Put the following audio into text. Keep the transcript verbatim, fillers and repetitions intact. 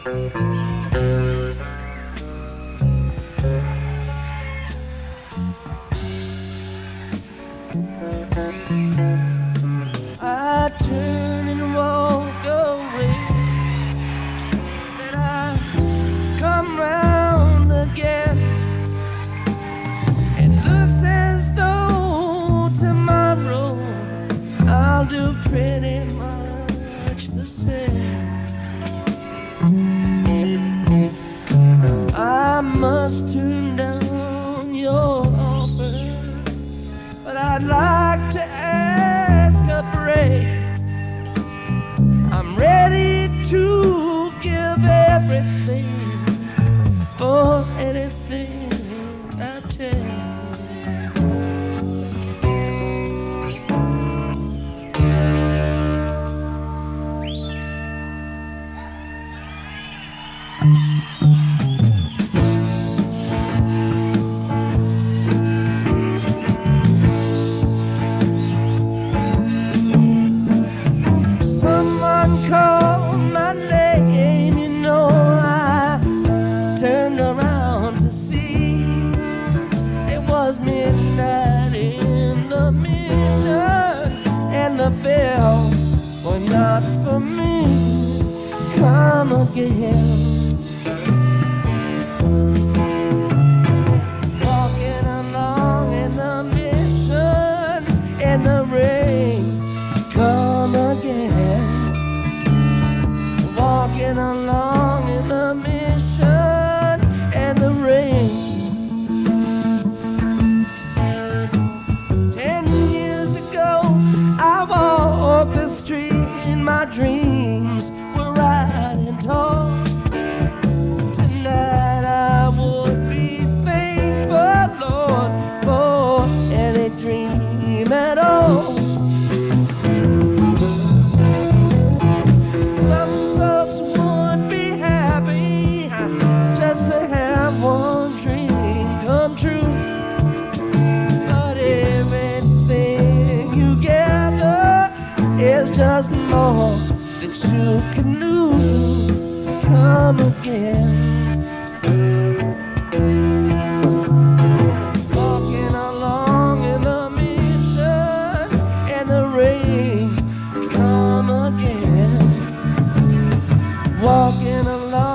I turn and walk away, then I come round again. It looks as though tomorrow I'll do pretty much the same. I must turn down your offer, but I'd like to ask a break. I'm ready to give everything for anything I take. Someone called my name, you know, I turned around to see. It was midnight in the mission, and the bell was not for me. Come again. Walking along in the mission, in the rain. Come again. Walking along in the mission and the rain. Ten years ago, I walked the street in my dreams were riding tall. Tonight I would be thankful, Lord, for any dream at all. One dream come true, but everything you gather is just more that you can do. Come again. Walking along in the mission and the rain. Come again. Walking along